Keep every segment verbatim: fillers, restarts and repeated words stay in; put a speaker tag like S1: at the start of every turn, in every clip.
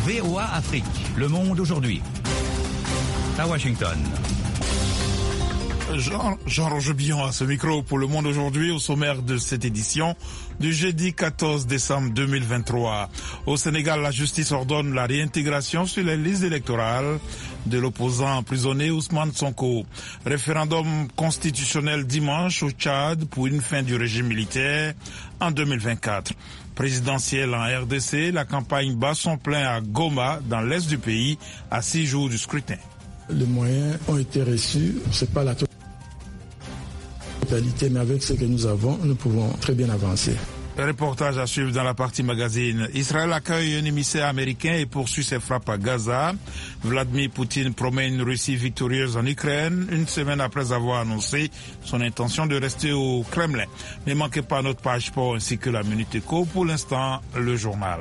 S1: V O A Afrique, Le Monde aujourd'hui. À Washington.
S2: Jean, Jean-Roger Billon à ce micro pour Le Monde aujourd'hui, au sommaire de cette édition du jeudi quatorze décembre deux mille vingt-trois. Au Sénégal, la justice ordonne la réintégration sur les listes électorales de l'opposant emprisonné Ousmane Sonko. Référendum constitutionnel dimanche au Tchad pour une fin du régime militaire en deux mille vingt-quatre. Présidentielle en R D C, la campagne bat son plein à Goma, dans l'est du pays, à six jours du scrutin.
S3: Les moyens ont été reçus, c'est pas la totalité, mais avec ce que nous avons, nous pouvons très bien avancer.
S2: Reportage à suivre dans la partie magazine. Israël accueille un émissaire américain et poursuit ses frappes à Gaza. Vladimir Poutine promet une Russie victorieuse en Ukraine, une semaine après avoir annoncé son intention de rester au Kremlin. Ne manquez pas notre page sport ainsi que la Minute Éco. Pour l'instant, le journal.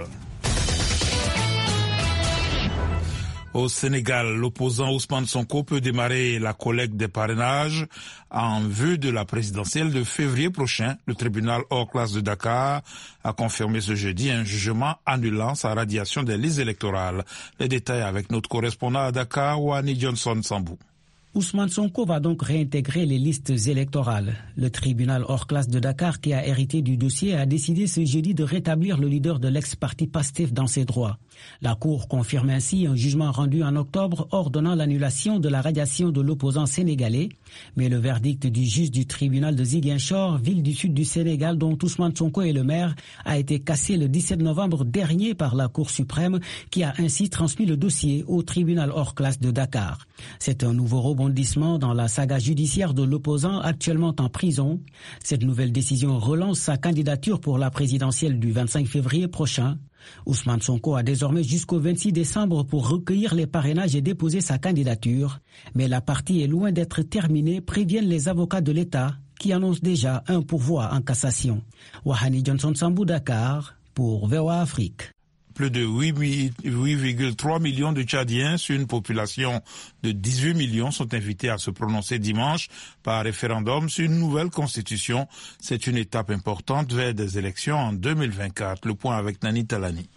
S2: Au Sénégal, l'opposant Ousmane Sonko peut démarrer la collecte des parrainages en vue de la présidentielle de février prochain. Le tribunal hors classe de Dakar a confirmé ce jeudi un jugement annulant sa radiation des listes électorales. Les détails avec notre correspondant à Dakar, Wani Johnson Sambou.
S4: Ousmane Sonko va donc réintégrer les listes électorales. Le tribunal hors classe de Dakar, qui a hérité du dossier, a décidé ce jeudi de rétablir le leader de l'ex-parti PASTEF dans ses droits. La Cour confirme ainsi un jugement rendu en octobre ordonnant l'annulation de la radiation de l'opposant sénégalais. Mais le verdict du juge du tribunal de Ziguinchor, ville du sud du Sénégal dont Ousmane Sonko est le maire, a été cassé le dix-sept novembre dernier par la Cour suprême qui a ainsi transmis le dossier au tribunal hors classe de Dakar. C'est un nouveau rebondissement dans la saga judiciaire de l'opposant actuellement en prison. Cette nouvelle décision relance sa candidature pour la présidentielle du vingt-cinq février prochain. Ousmane Sonko a désormais jusqu'au vingt-six décembre pour recueillir les parrainages et déposer sa candidature. Mais la partie est loin d'être terminée, préviennent les avocats de l'État qui annoncent déjà un pourvoi en cassation. Wahani Johnson Sambou, Dakar, pour V O A Afrique.
S2: Plus de huit virgule trois millions de Tchadiens sur une population de dix-huit millions sont invités à se prononcer dimanche par référendum sur une nouvelle constitution. C'est une étape importante vers des élections en deux mille vingt-quatre. Le point avec Nani Talani.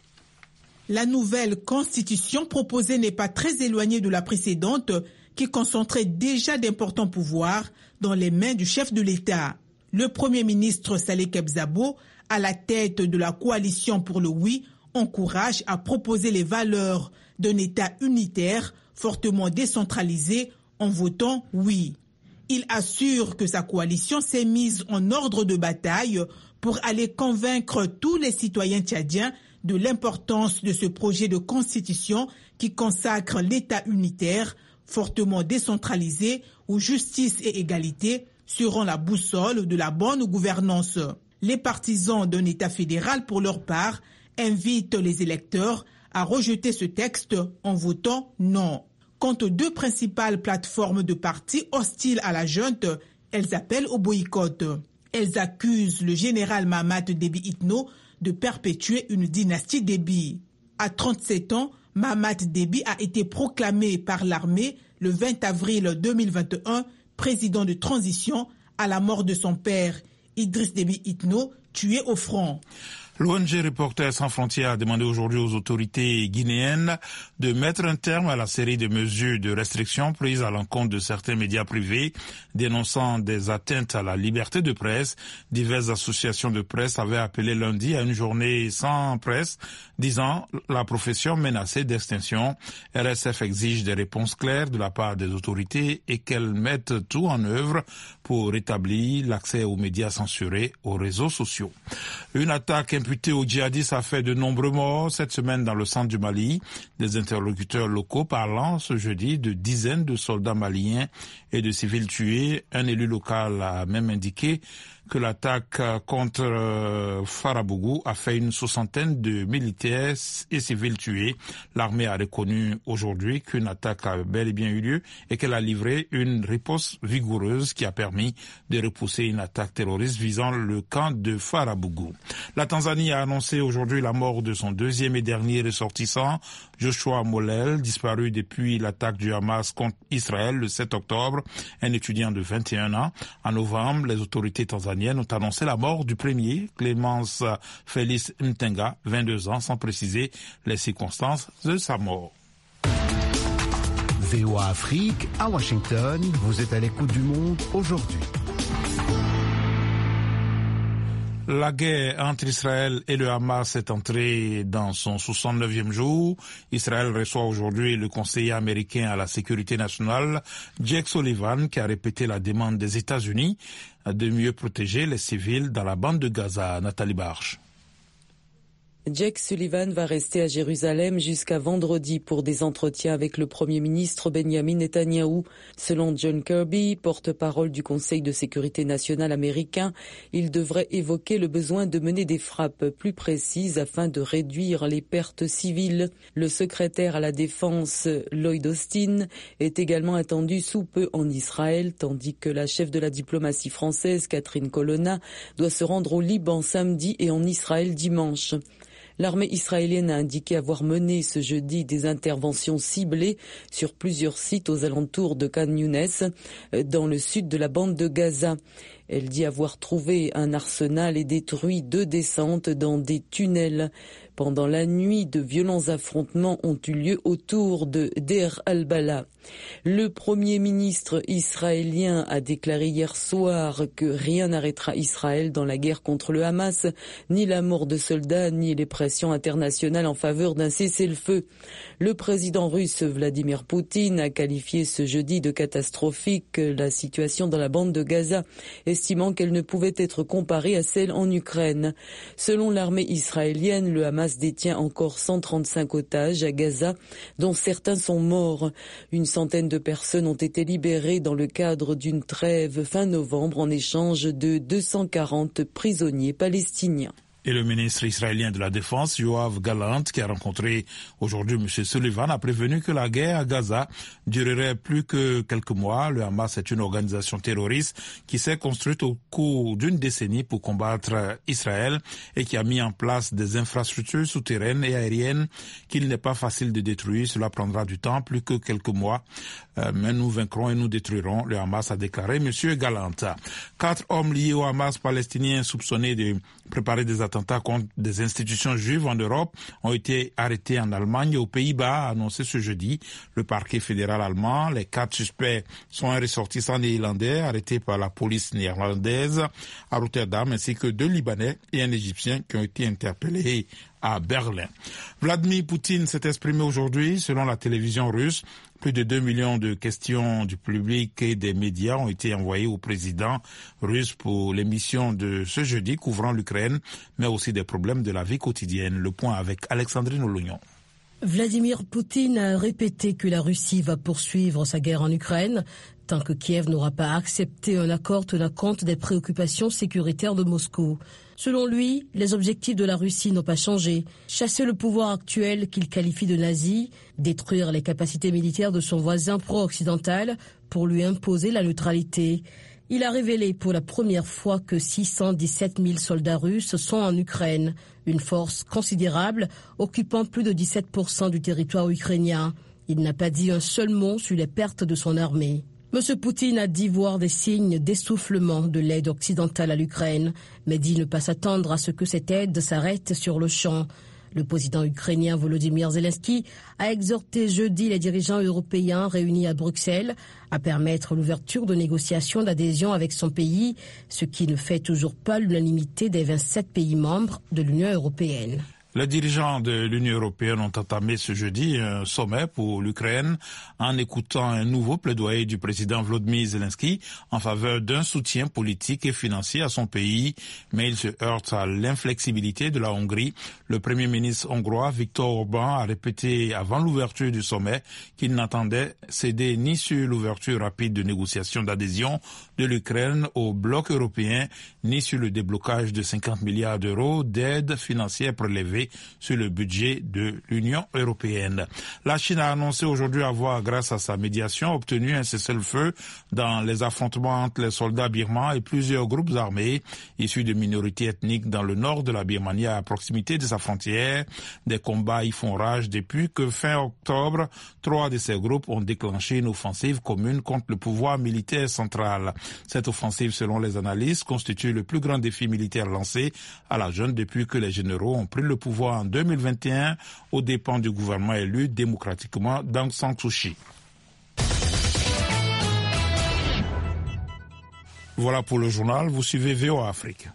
S5: La nouvelle constitution proposée n'est pas très éloignée de la précédente qui concentrait déjà d'importants pouvoirs dans les mains du chef de l'État. Le Premier ministre Saleh Kebzabo, à la tête de la coalition pour le oui, encourage à proposer les valeurs d'un État unitaire fortement décentralisé en votant oui. Il assure que sa coalition s'est mise en ordre de bataille pour aller convaincre tous les citoyens tchadiens de l'importance de ce projet de constitution qui consacre l'État unitaire fortement décentralisé où justice et égalité seront la boussole de la bonne gouvernance. Les partisans d'un État fédéral, pour leur part, invite les électeurs à rejeter ce texte en votant non. Quant aux deux principales plateformes de partis hostiles à la junte, elles appellent au boycott. Elles accusent le général Mahamat Déby Itno de perpétuer une dynastie Déby. À trente-sept ans, Mahamat Déby a été proclamé par l'armée le vingt avril deux mille vingt et un président de transition à la mort de son père, Idriss Déby Itno, tué au front.
S2: L'O N G Reporters sans frontières a demandé aujourd'hui aux autorités guinéennes de mettre un terme à la série de mesures de restriction prises à l'encontre de certains médias privés, dénonçant des atteintes à la liberté de presse. Diverses associations de presse avaient appelé lundi à une journée sans presse, disant la profession menacée d'extinction. R S F exige des réponses claires de la part des autorités et qu'elles mettent tout en œuvre pour rétablir l'accès aux médias censurés aux réseaux sociaux. Une attaque imputée aux djihadistes a fait de nombreux morts cette semaine dans le centre du Mali. Des interlocuteurs locaux parlant ce jeudi de dizaines de soldats maliens et de civils tués. Un élu local a même indiqué que l'attaque contre euh, Farabougou a fait une soixantaine de militaires et civils tués. L'armée a reconnu aujourd'hui qu'une attaque a bel et bien eu lieu et qu'elle a livré une riposte vigoureuse qui a permis de repousser une attaque terroriste visant le camp de Farabougou. La Tanzanie a annoncé aujourd'hui la mort de son deuxième et dernier ressortissant, Joshua Molel, disparu depuis l'attaque du Hamas contre Israël le sept octobre, un étudiant de vingt et un ans. En novembre, les autorités tanzaniennes iraniennes ont annoncé la mort du premier, Clémence Félix Mtenga, vingt-deux ans, sans préciser les circonstances de sa mort.
S6: V O A Afrique, à Washington, vous êtes à l'écoute du monde aujourd'hui.
S2: La guerre entre Israël et le Hamas est entrée dans son soixante-neuvième jour. Israël reçoit aujourd'hui le conseiller américain à la sécurité nationale, Jake Sullivan, qui a répété la demande des États-Unis de mieux protéger les civils dans la bande de Gaza. Nathalie Barche.
S7: Jake Sullivan va rester à Jérusalem jusqu'à vendredi pour des entretiens avec le Premier ministre Benjamin Netanyahou. Selon John Kirby, porte-parole du Conseil de sécurité nationale américain, il devrait évoquer le besoin de mener des frappes plus précises afin de réduire les pertes civiles. Le secrétaire à la Défense, Lloyd Austin, est également attendu sous peu en Israël, tandis que la chef de la diplomatie française, Catherine Colonna, doit se rendre au Liban samedi et en Israël dimanche. L'armée israélienne a indiqué avoir mené ce jeudi des interventions ciblées sur plusieurs sites aux alentours de Khan Younes, dans le sud de la bande de Gaza. Elle dit avoir trouvé un arsenal et détruit deux descentes dans des tunnels. Pendant la nuit, de violents affrontements ont eu lieu autour de Deir al-Bala. Le Premier ministre israélien a déclaré hier soir que rien n'arrêtera Israël dans la guerre contre le Hamas, ni la mort de soldats, ni les pressions internationales en faveur d'un cessez-le-feu. Le président russe Vladimir Poutine a qualifié ce jeudi de catastrophique la situation dans la bande de Gaza, estimant qu'elle ne pouvait être comparée à celle en Ukraine. Selon l'armée israélienne, le Hamas détient encore cent trente-cinq otages à Gaza, dont certains sont morts. Une centaine de personnes ont été libérées dans le cadre d'une trêve fin novembre en échange de deux cent quarante prisonniers palestiniens.
S2: Et le ministre israélien de la Défense, Yoav Gallant, qui a rencontré aujourd'hui M. Sullivan, a prévenu que la guerre à Gaza durerait plus que quelques mois. Le Hamas est une organisation terroriste qui s'est construite au cours d'une décennie pour combattre Israël et qui a mis en place des infrastructures souterraines et aériennes qu'il n'est pas facile de détruire. Cela prendra du temps, plus que quelques mois. Euh, mais nous vaincrons et nous détruirons. Le Hamas a déclaré M. Gallant. Quatre hommes liés au Hamas palestinien soupçonnés de préparer des attentats contre des institutions juives en Europe ont été arrêtés en Allemagne et aux Pays-Bas, a annoncé ce jeudi le parquet fédéral allemand. Les quatre suspects sont un ressortissant néerlandais arrêté par la police néerlandaise à Rotterdam, ainsi que deux Libanais et un Égyptien qui ont été interpellés à Berlin. Vladimir Poutine s'est exprimé aujourd'hui selon la télévision russe. Plus de deux millions de questions du public et des médias ont été envoyées au président russe pour l'émission de ce jeudi couvrant l'Ukraine, mais aussi des problèmes de la vie quotidienne. Le point avec Alexandrine Olognon.
S8: Vladimir Poutine a répété que la Russie va poursuivre sa guerre en Ukraine tant que Kiev n'aura pas accepté un accord tenant compte des préoccupations sécuritaires de Moscou. Selon lui, les objectifs de la Russie n'ont pas changé. Chasser le pouvoir actuel qu'il qualifie de nazi, détruire les capacités militaires de son voisin pro-occidental pour lui imposer la neutralité. Il a révélé pour la première fois que six cent dix-sept mille soldats russes sont en Ukraine, une force considérable occupant plus de dix-sept pour cent du territoire ukrainien. Il n'a pas dit un seul mot sur les pertes de son armée. M. Poutine a dit voir des signes d'essoufflement de l'aide occidentale à l'Ukraine, mais dit ne pas s'attendre à ce que cette aide s'arrête sur le champ. Le président ukrainien Volodymyr Zelensky a exhorté jeudi les dirigeants européens réunis à Bruxelles à permettre l'ouverture de négociations d'adhésion avec son pays, ce qui ne fait toujours pas l'unanimité des vingt-sept pays membres de l'Union européenne.
S2: Les dirigeants de l'Union européenne ont entamé ce jeudi un sommet pour l'Ukraine en écoutant un nouveau plaidoyer du président Volodymyr Zelensky en faveur d'un soutien politique et financier à son pays, mais il se heurte à l'inflexibilité de la Hongrie. Le premier ministre hongrois Viktor Orban a répété avant l'ouverture du sommet qu'il n'entendait céder ni sur l'ouverture rapide de négociations d'adhésion de l'Ukraine au bloc européen, ni sur le déblocage de cinquante milliards d'euros d'aide financière prélevée porté sur le budget de l'Union européenne. La Chine a annoncé aujourd'hui avoir, grâce à sa médiation, obtenu un cessez-le-feu dans les affrontements entre les soldats birmans et plusieurs groupes armés issus de minorités ethniques dans le nord de la Birmanie à proximité de sa frontière. Des combats y font rage depuis que fin octobre, trois de ces groupes ont déclenché une offensive commune contre le pouvoir militaire central. Cette offensive, selon les analystes, constitue le plus grand défi militaire lancé à la junte depuis que les généraux ont pris le pouvoir en deux mille vingt et un aux dépens du gouvernement élu démocratiquement d'Aung San Suu Kyi. Voilà pour le journal, vous suivez V O A Afrique.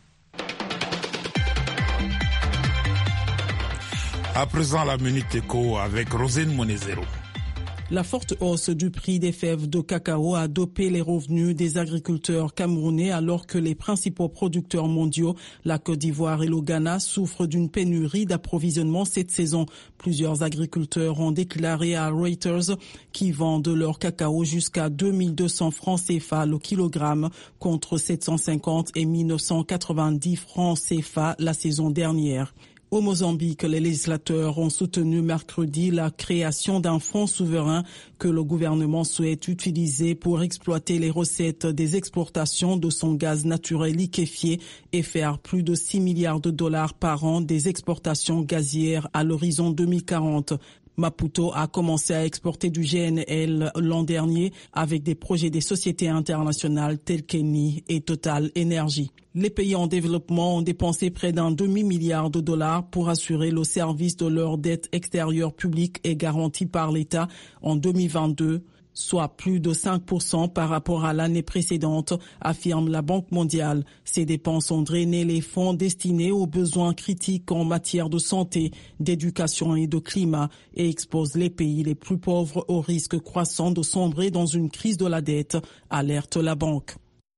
S2: À présent, la Minute Éco avec Rosine Monezero.
S9: La forte hausse du prix des fèves de cacao a dopé les revenus des agriculteurs camerounais alors que les principaux producteurs mondiaux, la Côte d'Ivoire et le Ghana, souffrent d'une pénurie d'approvisionnement cette saison. Plusieurs agriculteurs ont déclaré à Reuters qu'ils vendent leur cacao jusqu'à deux mille deux cents francs C F A le kilogramme contre sept cent cinquante et mille neuf cent quatre-vingt-dix francs C F A la saison dernière. Au Mozambique, les législateurs ont soutenu mercredi la création d'un fonds souverain que le gouvernement souhaite utiliser pour exploiter les recettes des exportations de son gaz naturel liquéfié et faire plus de six milliards de dollars par an des exportations gazières à l'horizon deux mille quarante. Maputo a commencé à exporter du G N L l'an dernier avec des projets des sociétés internationales telles qu'Eni et Total Energy. Les pays en développement ont dépensé près d'un demi-milliard de dollars pour assurer le service de leur dette extérieure publique et garantie par l'État en deux mille vingt-deux. Soit plus de cinq pour cent par rapport à l'année précédente, affirme la Banque mondiale. Ces dépenses ont drainé les fonds destinés aux besoins critiques en matière de santé, d'éducation et de climat et exposent les pays les plus pauvres au risque croissant de sombrer dans une crise de la dette, alerte la banque.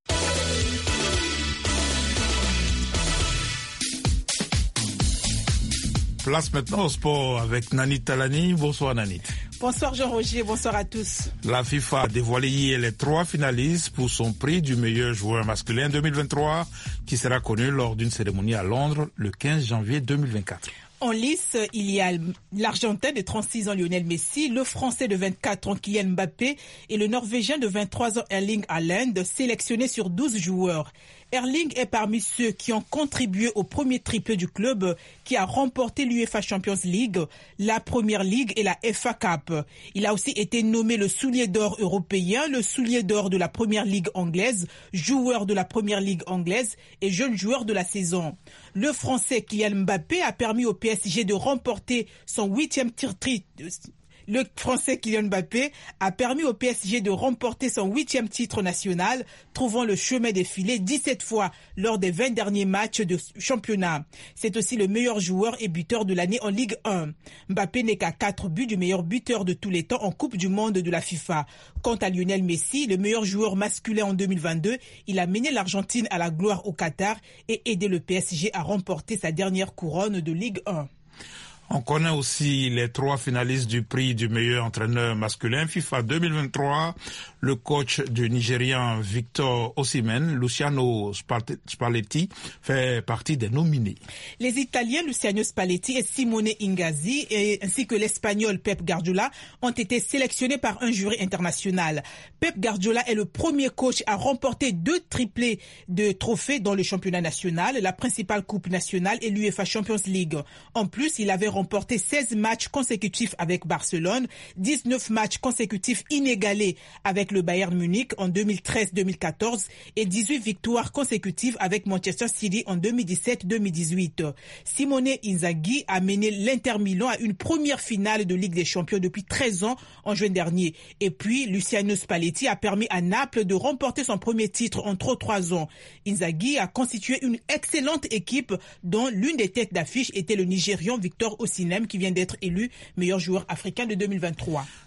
S2: Place maintenant au sport avec Nanit Talani. Bonsoir Nanit.
S5: Bonsoir Jean-Roger, bonsoir à tous.
S2: La FIFA a dévoilé hier les trois finalistes pour son prix du meilleur joueur masculin deux mille vingt-trois qui sera connu lors d'une cérémonie à Londres le quinze janvier deux mille vingt-quatre.
S5: En lice, il y a l'Argentin de trente-six ans Lionel Messi, le Français de vingt-quatre ans Kylian Mbappé et le Norvégien de vingt-trois ans Erling Haaland, sélectionnés sur douze joueurs. Erling est parmi ceux qui ont contribué au premier triplé du club qui a remporté l'UEFA Champions League, la Premier League et la F A Cup. Il a aussi été nommé le soulier d'or européen, le soulier d'or de la Premier League anglaise, joueur de la Premier League anglaise et jeune joueur de la saison. Le Français Kylian Mbappé a permis au P S G de remporter son huitième titre. Le Français Kylian Mbappé a permis au P S G de remporter son huitième titre national, trouvant le chemin défilé dix-sept fois lors des vingt derniers matchs de championnat. C'est aussi le meilleur joueur et buteur de l'année en Ligue un. Mbappé n'est qu'à quatre buts du meilleur buteur de tous les temps en Coupe du Monde de la FIFA. Quant à Lionel Messi, le meilleur joueur masculin en deux mille vingt-deux, il a mené l'Argentine à la gloire au Qatar et aidé le P S G à remporter sa dernière couronne de Ligue un.
S2: On connaît aussi les trois finalistes du prix du meilleur entraîneur masculin FIFA deux mille vingt-trois. Le coach du Nigérian Victor Osimhen, Luciano Spalletti, fait partie des nominés.
S5: Les Italiens Luciano Spalletti et Simone Inzaghi, et, ainsi que l'Espagnol Pep Guardiola, ont été sélectionnés par un jury international. Pep Guardiola est le premier coach à remporter deux triplés de trophées dans le championnat national, la principale coupe nationale et l'UEFA Champions League. En plus, il avait remporté seize matchs consécutifs avec Barcelone, dix-neuf matchs consécutifs inégalés avec le Bayern Munich en deux mille treize deux mille quatorze et dix-huit victoires consécutives avec Manchester City en deux mille dix-sept deux mille dix-huit. Simone Inzaghi a mené l'Inter Milan à une première finale de Ligue des Champions depuis treize ans en juin dernier. Et puis, Luciano Spalletti a permis à Naples de remporter son premier titre en trois ans. Inzaghi a constitué une excellente équipe dont l'une des têtes d'affiche était le Nigérian Victor Osimhen qui vient d'être élu meilleur joueur africain de deux mille vingt-trois.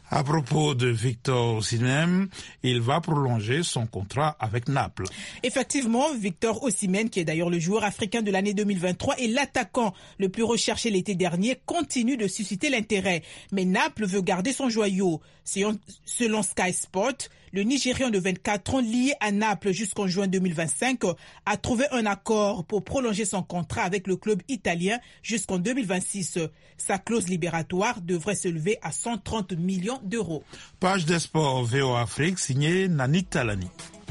S2: À propos de Victor Osimhen, il va prolonger son contrat avec Naples.
S5: Effectivement, Victor Osimhen, qui est d'ailleurs le joueur africain de l'année deux mille vingt-trois et l'attaquant le plus recherché l'été dernier, continue de susciter l'intérêt. Mais Naples veut garder son joyau. Selon Sky Sport, le Nigérian de vingt-quatre ans, lié à Naples jusqu'en juin deux mille vingt-cinq, a trouvé un accord pour prolonger son contrat avec le club italien jusqu'en deux mille vingt-six. Sa clause libératoire devrait s'élever à cent trente millions d'euros.
S2: Page des sports V O A Afrique, signée Nani Talani.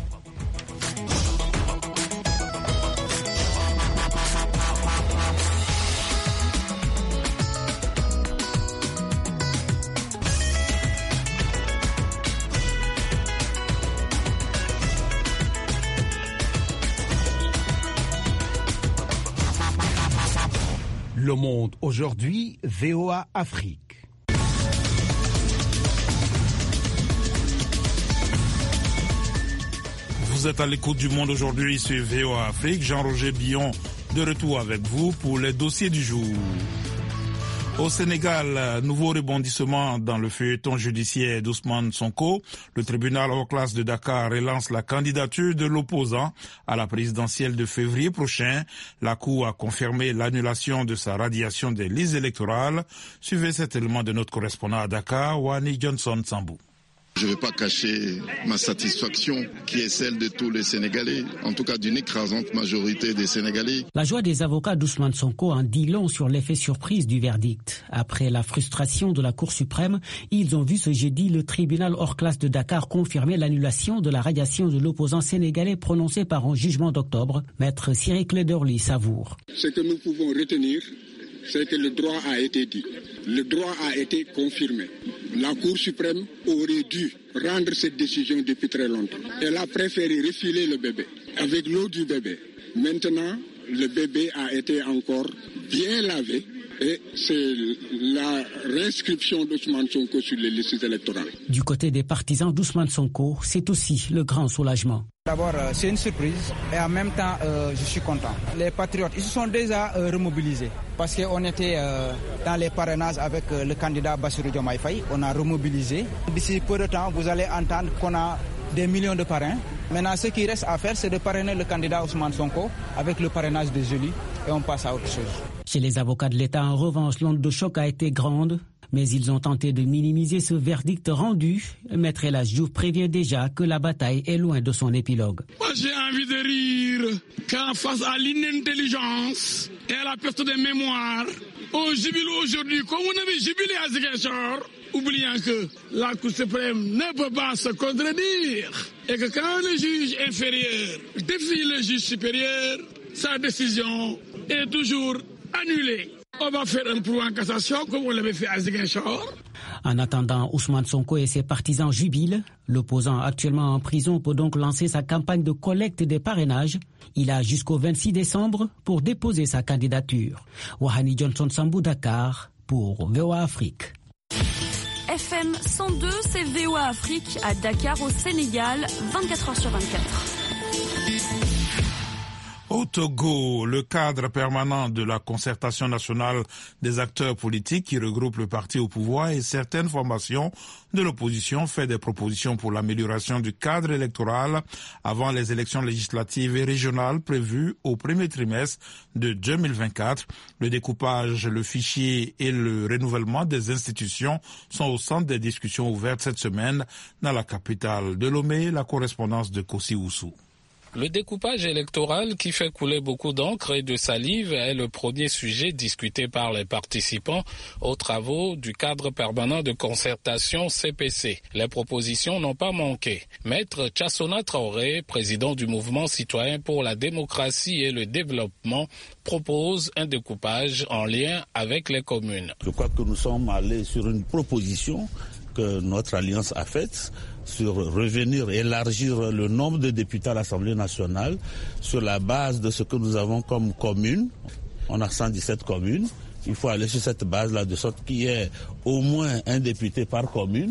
S6: Le Monde aujourd'hui, V O A Afrique.
S2: Vous êtes à l'écoute du Monde aujourd'hui sur V O A Afrique. Jean-Roger Billon de retour avec vous pour les dossiers du jour. Au Sénégal, nouveau rebondissement dans le feuilleton judiciaire d'Ousmane Sonko. Le tribunal hors classe de Dakar relance la candidature de l'opposant à la présidentielle de février prochain. La Cour a confirmé l'annulation de sa radiation des listes électorales. Suivez cet élément de notre correspondant à Dakar, Wani Johnson Sambou.
S10: Je ne vais pas cacher ma satisfaction qui est celle de tous les Sénégalais, en tout cas d'une écrasante majorité des Sénégalais.
S4: La joie des avocats d'Ousmane Sonko en dit long sur l'effet surprise du verdict. Après la frustration de la Cour suprême, ils ont vu ce jeudi le tribunal hors classe de Dakar confirmer l'annulation de la radiation de l'opposant sénégalais prononcée par un jugement d'octobre. Maître Cyril Lederly savoure.
S11: Ce que nous pouvons retenir, c'est que le droit a été dit. Le droit a été confirmé. La Cour suprême aurait dû rendre cette décision depuis très longtemps. Elle a préféré refiler le bébé avec l'eau du bébé. Maintenant, le bébé a été encore bien lavé et c'est la réinscription d'Ousmane Sonko sur les listes électorales.
S4: Du côté des partisans d'Ousmane Sonko, c'est aussi le grand soulagement.
S12: D'abord, euh, c'est une surprise et en même temps, euh, je suis content. Les patriotes, ils se sont déjà euh, remobilisés parce qu'on était euh, dans les parrainages avec euh, le candidat Bassirou Diomaye Faye. On a remobilisé. D'ici peu de temps, vous allez entendre qu'on a des millions de parrains. Maintenant, ce qui reste à faire, c'est de parrainer le candidat Ousmane Sonko avec le parrainage des élus et on passe à autre chose.
S4: Chez les avocats de l'État, en revanche, l'onde de choc a été grande. Mais ils ont tenté de minimiser ce verdict rendu. Maître El Hadji Diouf prévient déjà que la bataille est loin de son épilogue.
S13: Moi, j'ai envie de rire quand face à l'inintelligence et à la perte de mémoire, on jubile aujourd'hui comme on avait jubilé à Ziguinchor, oubliant que la Cour suprême ne peut pas se contredire et que quand le juge inférieur défie le juge supérieur, sa décision est toujours annulée. On va faire un pourvoi en cassation comme on l'avait fait à Ziguinchor.
S4: En attendant, Ousmane Sonko et ses partisans jubilent. L'opposant actuellement en prison peut donc lancer sa campagne de collecte des parrainages. Il a jusqu'au vingt-six décembre pour déposer sa candidature. Wahani Johnson Sambou, Dakar, pour V O A Afrique.
S14: F M cent deux, c'est V O A Afrique à Dakar au Sénégal, vingt-quatre heures sur vingt-quatre.
S2: Au Togo, le cadre permanent de la concertation nationale des acteurs politiques qui regroupe le parti au pouvoir et certaines formations de l'opposition fait des propositions pour l'amélioration du cadre électoral avant les élections législatives et régionales prévues au premier trimestre de deux mille vingt-quatre. Le découpage, le fichier et le renouvellement des institutions sont au centre des discussions ouvertes cette semaine dans la capitale de Lomé, la correspondance de Kossi Oussou.
S15: Le découpage électoral qui fait couler beaucoup d'encre et de salive est le premier sujet discuté par les participants aux travaux du cadre permanent de concertation C P C. Les propositions n'ont pas manqué. Maître Tchassona Traoré, président du mouvement citoyen pour la démocratie et le développement, propose un découpage en lien avec les communes.
S16: Je crois que nous sommes allés sur une proposition que notre alliance a faite sur revenir, élargir le nombre de députés à l'Assemblée nationale sur la base de ce que nous avons comme communes. On a cent dix-sept communes. Il faut aller sur cette base-là de sorte qu'il y ait au moins un député par commune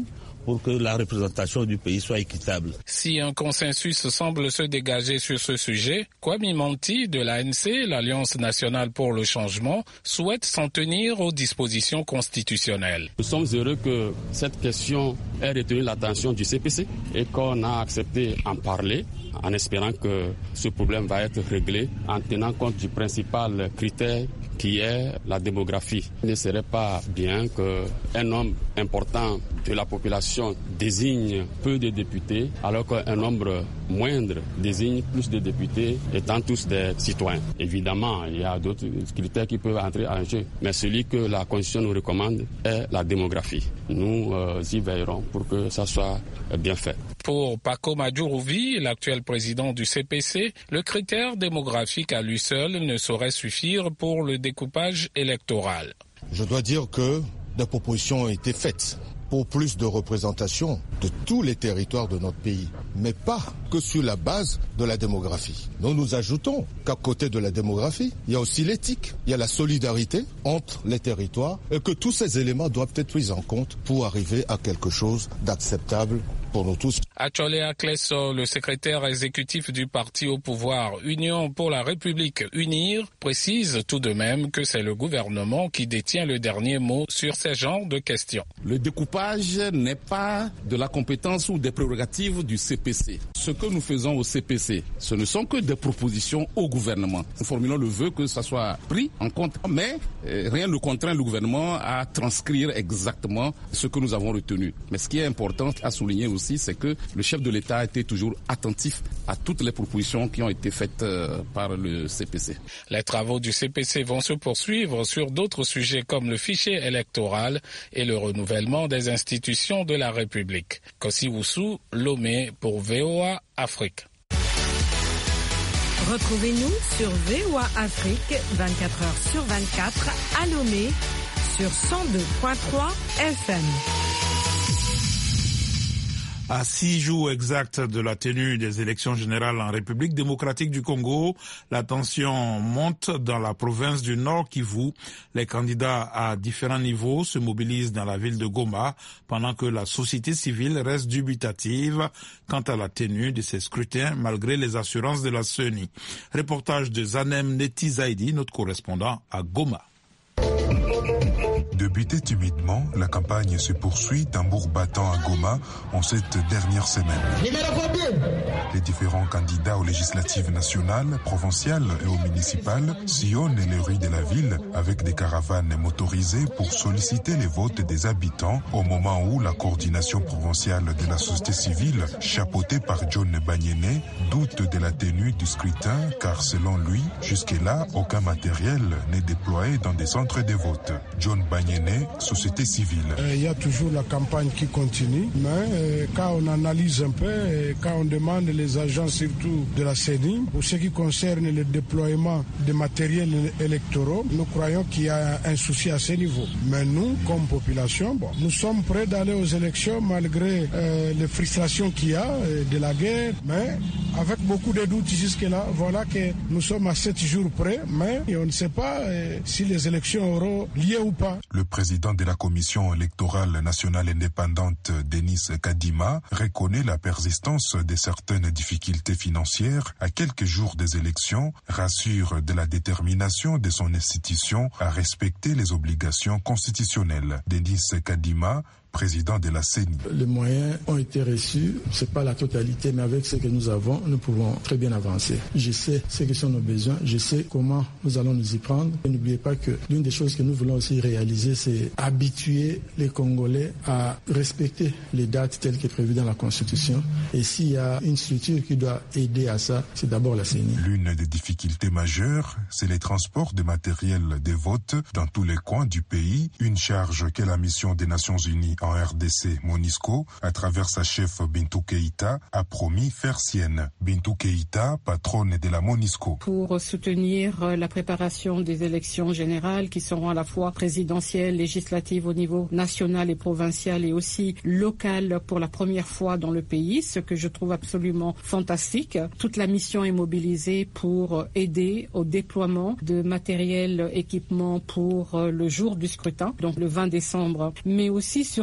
S16: pour que la représentation du pays soit équitable.
S15: Si un consensus semble se dégager sur ce sujet, Kwame Manti de l'A N C, l'Alliance nationale pour le changement, souhaite s'en tenir aux dispositions constitutionnelles.
S17: Nous sommes heureux que cette question ait retenu l'attention du C P C et qu'on a accepté d'en parler, en espérant que ce problème va être réglé en tenant compte du principal critère qui est la démographie. Il ne serait pas bien qu'un nombre important de la population désigne peu de députés alors qu'un nombre moindre désigne plus de députés étant tous des citoyens. Évidemment, il y a d'autres critères qui peuvent entrer en jeu, mais celui que la Constitution nous recommande est la démographie. Nous euh, y veillerons pour que ça soit bien fait.
S15: Pour Paco Madjurouvi, l'actuel président du C P C, le critère démographique à lui seul ne saurait suffire pour le découpage électoral.
S18: Je dois dire que des propositions ont été faites pour plus de représentation de tous les territoires de notre pays, mais pas que sur la base de la démographie. Nous nous ajoutons qu'à côté de la démographie, il y a aussi l'éthique, il y a la solidarité entre les territoires et que tous ces éléments doivent être pris en compte pour arriver à quelque chose d'acceptable pour nous tous.
S15: Achole Akleso, le secrétaire exécutif du parti au pouvoir Union pour la République Unir, précise tout de même que c'est le gouvernement qui détient le dernier mot sur ces genres de questions.
S19: Le découpage n'est pas de la compétence ou des prérogatives du C P C. Ce que nous faisons au C P C, ce ne sont que des propositions au gouvernement. Nous formulons le vœu que ça soit pris en compte, mais euh, rien ne contraint le gouvernement à transcrire exactement ce que nous avons retenu. Mais ce qui est important à souligner aussi, c'est que le chef de l'État a été toujours attentif à toutes les propositions qui ont été faites euh, par le C P C.
S15: Les travaux du C P C vont se poursuivre sur d'autres sujets comme le fichier électoral et le renouvellement des institutions de la République. Kossi Woussou, Lomé pour V O A Afrique.
S20: Retrouvez-nous sur V O A Afrique vingt-quatre heures sur vingt-quatre à Lomé sur cent deux virgule trois F M.
S2: À six jours exacts de la tenue des élections générales en République démocratique du Congo, la tension monte dans la province du Nord Kivu. Les candidats à différents niveaux se mobilisent dans la ville de Goma pendant que la société civile reste dubitative quant à la tenue de ces scrutins malgré les assurances de la C E N I. Reportage de Zanem Neti Zaidi, notre correspondant à Goma.
S21: Débuté timidement, la campagne se poursuit, tambour battant à Goma en cette dernière semaine. Les différents candidats aux législatives nationales, provinciales et aux municipales sillonnent les rues de la ville avec des caravanes motorisées pour solliciter les votes des habitants au moment où la coordination provinciale de la société civile, chapeautée par John Banyene, doute de la tenue du scrutin car selon lui, jusque-là, aucun matériel n'est déployé dans des centres de vote. John Banyene, société civile.
S22: Il y a toujours la campagne qui continue, mais euh, quand on analyse un peu, euh, quand on demande les agents surtout de la C E N I, pour ce qui concerne le déploiement des matériels électoraux, nous croyons qu'il y a un souci à ce niveau. Mais nous, comme population, bon, nous sommes prêts d'aller aux élections malgré euh, les frustrations qu'il y a euh, de la guerre, mais avec beaucoup de doutes jusque-là. Voilà que nous sommes à sept jours près, mais on ne sait pas euh, si les élections auront lieu ou pas.
S21: Le président de la commission électorale nationale indépendante, Denis Kadima, reconnaît la persistance de certaines difficultés financières à quelques jours des élections, rassure de la détermination de son institution à respecter les obligations constitutionnelles. Denis Kadima, président de la C E N I.
S3: Les moyens ont été reçus, c'est pas la totalité, mais avec ce que nous avons, nous pouvons très bien avancer. Je sais ce que sont nos besoins, je sais comment nous allons nous y prendre. Et n'oubliez pas que l'une des choses que nous voulons aussi réaliser, c'est habituer les Congolais à respecter les dates telles que prévues dans la Constitution. Et s'il y a une structure qui doit aider à ça, c'est d'abord la C E N I.
S21: L'une des difficultés majeures, c'est les transports de matériel des votes dans tous les coins du pays, une charge que la mission des Nations Unies en R D C, MONUSCO, à travers sa chef Bintou Keïta, a promis faire sienne. Bintou Keïta, patronne de la MONUSCO.
S23: Pour soutenir la préparation des élections générales qui seront à la fois présidentielles, législatives au niveau national et provincial et aussi local pour la première fois dans le pays, ce que je trouve absolument fantastique. Toute la mission est mobilisée pour aider au déploiement de matériel, équipement pour le jour du scrutin, donc le vingt décembre, mais aussi sur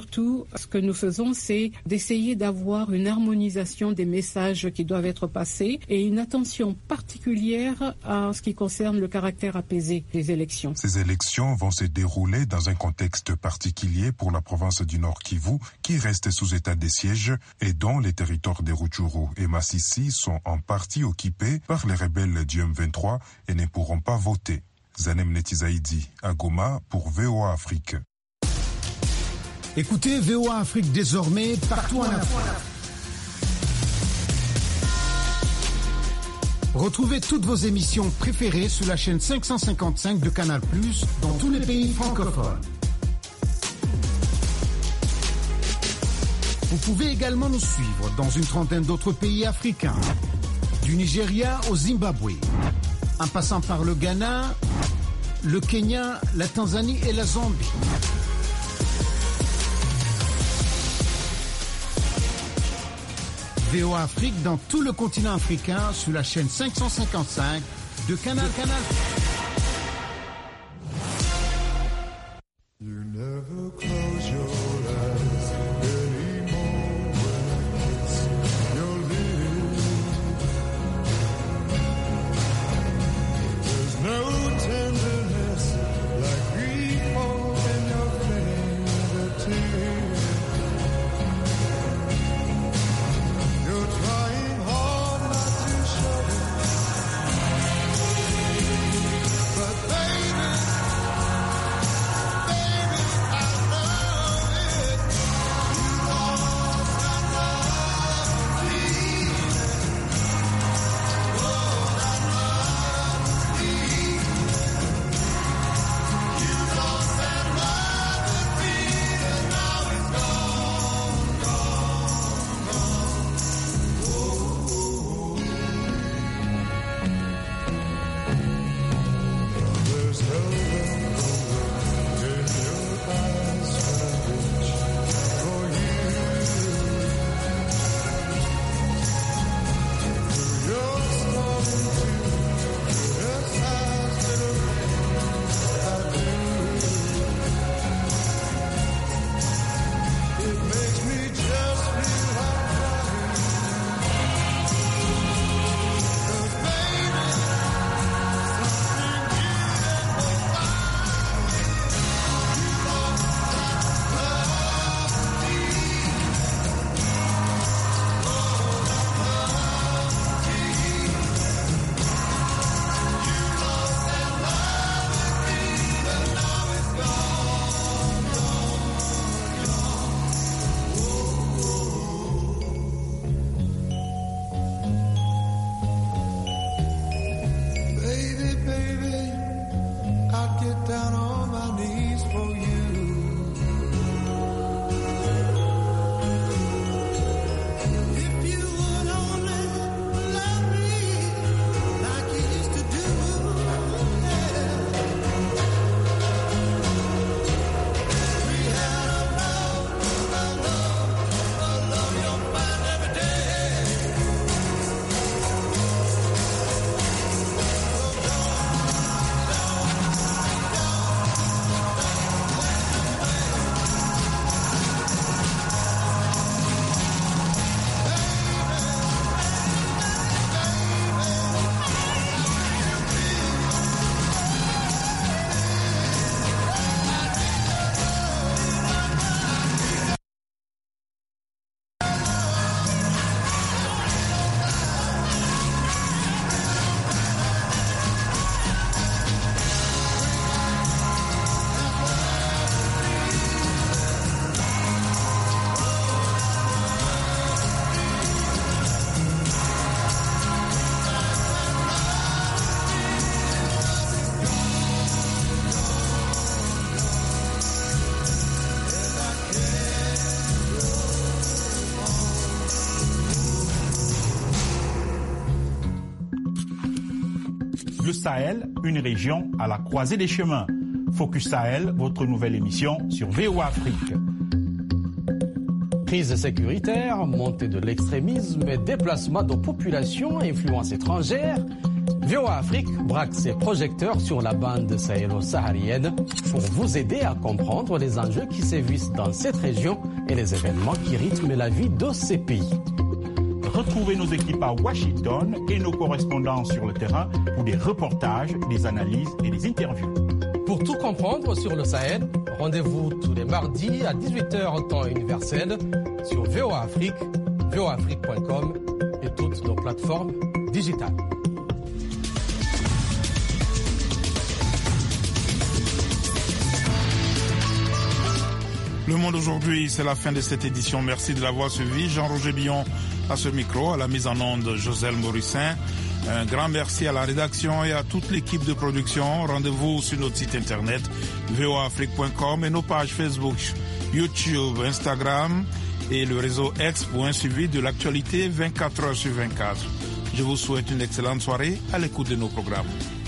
S23: surtout, ce que nous faisons, c'est d'essayer d'avoir une harmonisation des messages qui doivent être passés et une attention particulière à ce qui concerne le caractère apaisé des élections.
S21: Ces élections vont se dérouler dans un contexte particulier pour la province du Nord Kivu, qui reste sous état de siège et dont les territoires de Rutshuru et Masisi sont en partie occupés par les rebelles du M vingt-trois et ne pourront pas voter. Zanem Netizaidi, à Goma pour V O A Afrique.
S1: Écoutez V O A Afrique désormais partout en Afrique. Retrouvez toutes vos émissions préférées sur la chaîne cinq cent cinquante-cinq de Canal plus, dans tous les pays francophones. Vous pouvez également nous suivre dans une trentaine d'autres pays africains, du Nigeria au Zimbabwe, en passant par le Ghana, le Kenya, la Tanzanie et la Zambie. V O A Afrique dans tout le continent africain sur la chaîne cinq cent cinquante-cinq de Canal Canal. You never close your eyes anymore when it's your lips. There's no tenderness like grief in your fingertips. You're trying hard not to show it, but baby, baby, I know it. You lost that love feeling. Oh, that love feeling. You lost that love feeling. Now it's gone, gone, gone. There's no in your eyes when I reach for you. You're starting to criticize little things I do. It makes me just feel like crying. 'Cause baby, something beautiful found. You lost that love feeling. Oh, that love feeling. You lost that love feeling. Now it's gone, gone, gone. Baby, baby, I'd get down on my knees for you. If you would only love me like you used to do, yeah. We had a love, a love, a love you'll find every day.
S7: Le Sahel, une région à la croisée des chemins. Focus Sahel, votre nouvelle émission sur V O A Afrique.
S8: Crise sécuritaire, montée de l'extrémisme, déplacement de populations, influences étrangères.
S5: V O A Afrique braque ses projecteurs sur la bande sahélo-saharienne pour vous aider à comprendre les enjeux qui sévissent dans cette région et les événements qui rythment la vie de ces pays.
S7: Retrouvez nos équipes à Washington et nos correspondants sur le terrain pour des reportages, des analyses et des interviews.
S5: Pour tout comprendre sur le Sahel, rendez-vous tous les mardis à dix-huit heures temps universel sur V O A Afrique, V O A Afrique point com et toutes nos plateformes digitales.
S2: Le Monde aujourd'hui, c'est la fin de cette édition. Merci de l'avoir suivi. Jean-Roger Billon à ce micro, à la mise en onde Joselle Morissin. Un grand merci à la rédaction et à toute l'équipe de production. Rendez-vous sur notre site internet V O A Afrique point com et nos pages Facebook, YouTube, Instagram et le réseau X pour un suivi de l'actualité vingt-quatre heures sur vingt-quatre. Je vous souhaite une excellente soirée à l'écoute de nos programmes.